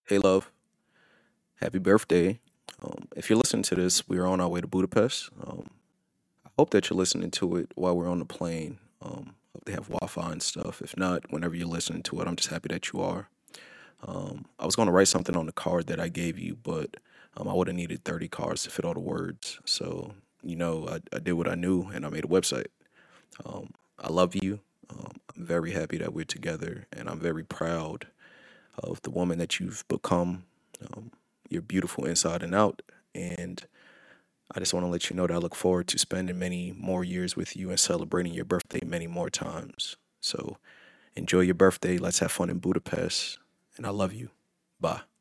Hey, love, happy birthday. If you're listening to this, we're on our way to Budapest. I hope that you're listening to it while we're on the plane. Hope they have Wi Fi and stuff. If not, whenever you're listening to it, I'm just happy that you are. I was going to write something on the card that I gave you, but I would have needed 30 cards to fit all the words. So, I did what I knew and I made a website. I love you. I'm very happy that we're together, and I'm very proud of the woman that you've become. Um, you're beautiful inside and out. And I just want to let you know that I look forward to spending many more years with you and celebrating your birthday many more times. So enjoy your birthday. Let's have fun in Budapest. And I love you. Bye.